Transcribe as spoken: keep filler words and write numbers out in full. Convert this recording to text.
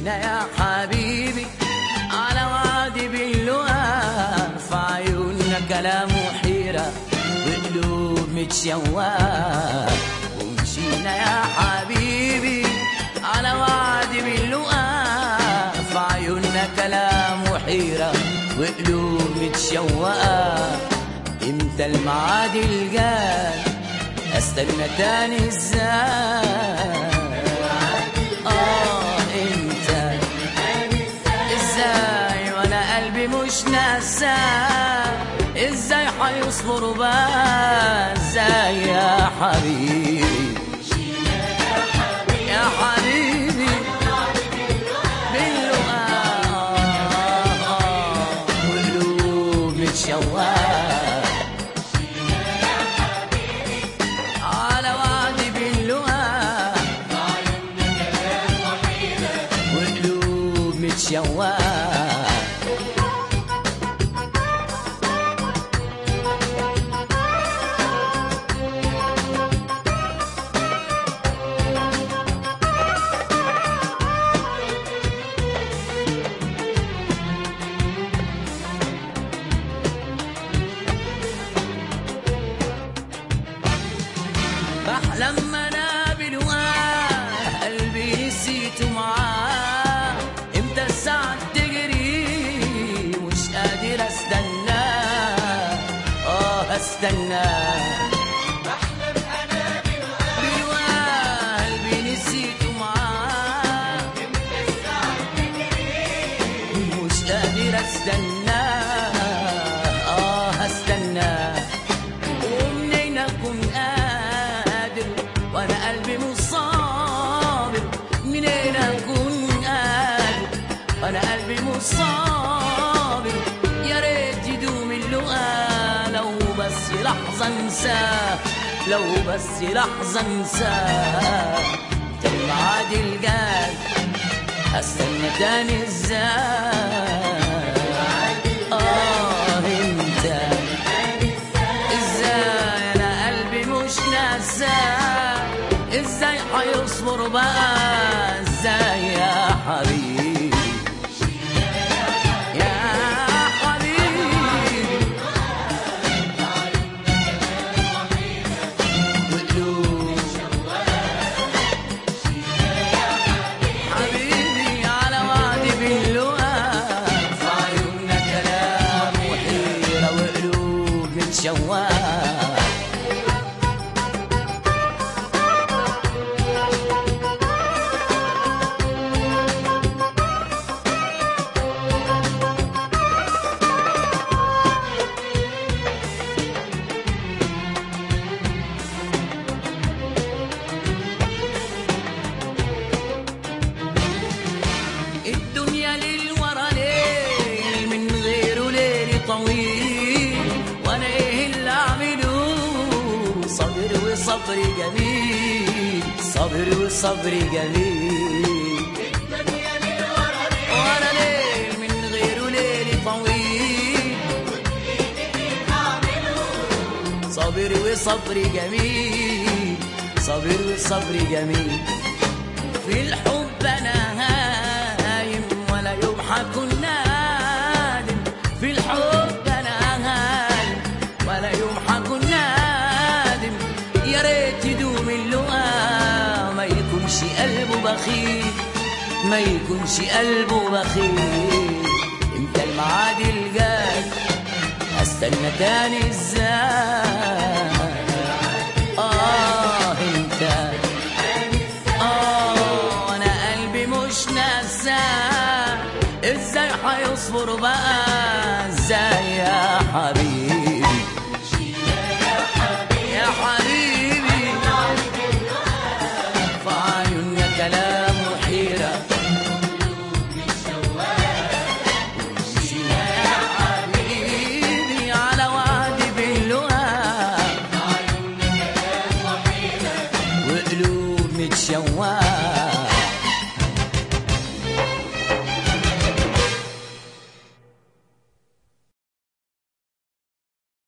مشينا يا حبيبي على وادي باللقا، في عيوننا كلام وحيرة وقلوب متشوقة. ومشينا يا حبيبي على وادي باللقا، في عيوننا كلام وحيرة وقلوب متشوقة. امتى الميعاد الجاي استنى تاني ازاي؟ اه امتى ازاي وانا قلبي مش ناساه؟ ازاي حيصبر بقى ازاي يا حبيبي يا حبيبي باللقا وقلوب متشوقة على وعدي باللقا وقلوب متشوقة. بحلم انا بلقاه قلبي نسيته معاه، امتى الساعة تجري مش قادر استناه اه استناه. بحلم انا بلقاه قلبي نسيته معاه، امتى الساعة تجري مش قادر استناه اه استناه. ومنين اكون وانا قلبي مش صابر؟ منين اكون قادر وانا قلبي مش صابر؟ يا ريت يدوم اللقا لو بس لحظه انساه، لو بس لحظه انساه. ده الميعاد الجاي هستنى تاني ازاي؟ اه انت ازاي انا قلبي مش ناساه؟ ازاي حيصبر بقى ازاي يا حبيبي يا حبيبي وقلوب حبيبي على وعدي باللقا، في عيوننا كلام وحيرة وقلوب متشوقة. الدنيا ليل ورا ليل من غيره ليل طويل، وانا ايه اللي اعمله؟ صبر وصبر جميل، صبر وصبر جميل. الدنيا ليل ورا ليل ورا ليل من غيره ليل طويل، صبر وصبر جميل، صبر وصبر جميل. في الحب انا هايم ولا يوم حكون نادم، في الحب انا هايم ولا يوم حكون نادم. يا ريت يدوم اللقا ما يكونش قلبه بخيل، ما يكونش قلبه بخيل. امتى الميعاد الجاي استنى تاني ازاي؟